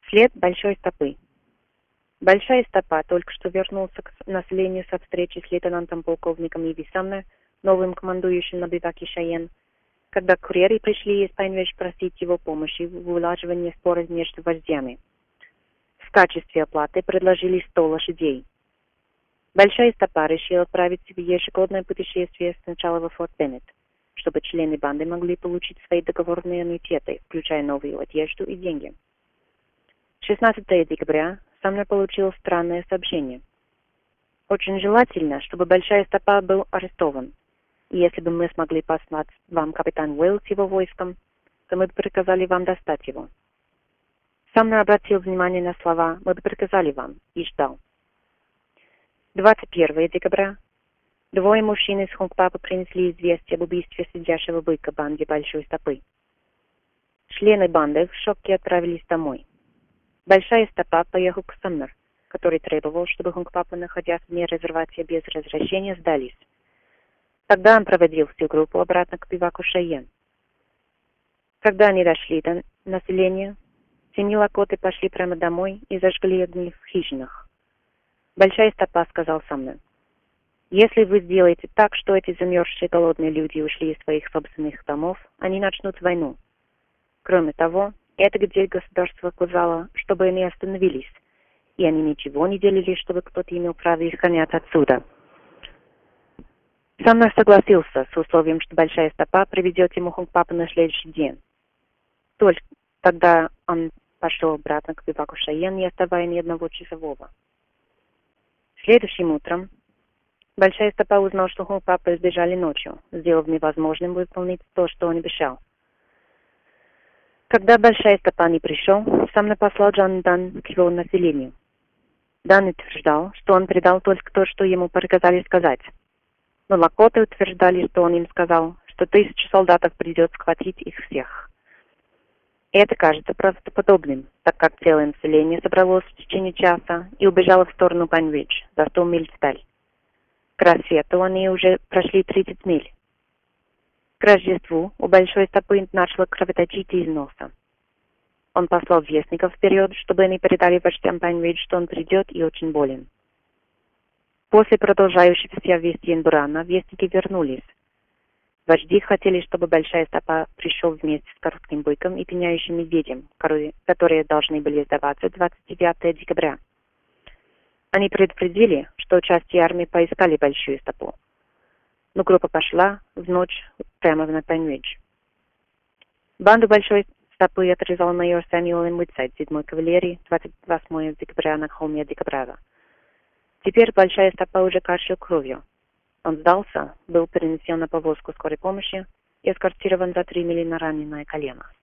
След большой стопы. Большая стопа только что вернулся к населению со встречи с лейтенантом-полковником Иви Самнер, новым командующим на биваке Шайен, когда курьеры пришли из Пайнведж просить его помощи в улаживании спора между вождями. В качестве оплаты предложили 100 лошадей. Большая стопа решила отправиться в ежегодное путешествие сначала во Форт Беннет, чтобы члены банды могли получить свои договорные аннуитеты, включая новую одежду и деньги. 16 декабря Самнер получил странное сообщение. Очень желательно, чтобы Большая стопа был арестован. И если бы мы смогли послать вам капитан Уэлл с его войском, то мы бы приказали вам достать его. Самнер обратил внимание на слова «мы бы приказали вам» и ждал. 21 декабря двое мужчин из Хунгпапа принесли известие об убийстве сидящего быка банде Большой стопы. Члены банды в шоке отправились домой. Большая стопа поехал к Самнер, который требовал, чтобы Хунгпапа, находясь вне резервации без разрешения, сдались. Тогда он проводил всю группу обратно к биваку Шайен. Когда они дошли до населения, семьи Лакоты пошли прямо домой и зажгли огни в хижинах. Большая стопа сказал Самнер: «Если вы сделаете так, что эти замерзшие голодные люди ушли из своих собственных домов, они начнут войну. Кроме того, это где государство сказало, чтобы они остановились, и они ничего не делали, чтобы кто-то имел право их гонять отсюда». Самнер согласился с условием, что Большая стопа приведет ему Хунгпапа на следующий день. Только тогда он пошел обратно к биваку Шайен, не оставая ни одного часового. Следующим утром Большая стопа узнал, что Хунгпапа сбежали ночью, сделав невозможным выполнить то, что он обещал. Когда Большая стопа не пришел, Самнер послал Джон Дан к его населению. Дан утверждал, что он передал только то, что ему приказали сказать. Но Лакоты утверждали, что он им сказал, что 1000 солдатов придет схватить их всех. И это кажется правдоподобным, так как целое население собралось в течение часа и убежало в сторону Пайнвидж за 100 миль вдаль. К рассвету они уже прошли 30 миль. К Рождеству у Большой стопы начало кровоточить из носа. Он послал вестников вперед, чтобы они передали вождям Пайнвидж, что он придет и очень болен. После продолжающегося вести Бурана вестники вернулись. Вожди хотели, чтобы Большая стопа пришел вместе с коротким быком и пеняющим медведем, которые должны были сдаваться 29 декабря. Они предупредили, что части армии поискали Большую стопу, но группа пошла в ночь прямо на Пайнвидж. Банду Большой стопы отрезал майор Сэмюэл Уитсайд 7-й кавалерии 28 декабря на холме Декабрава. Теперь Большая стопа уже кашлял кровью. Он сдался, был перенесен на повозку скорой помощи и эскортирован за 3 мили на раненое колено.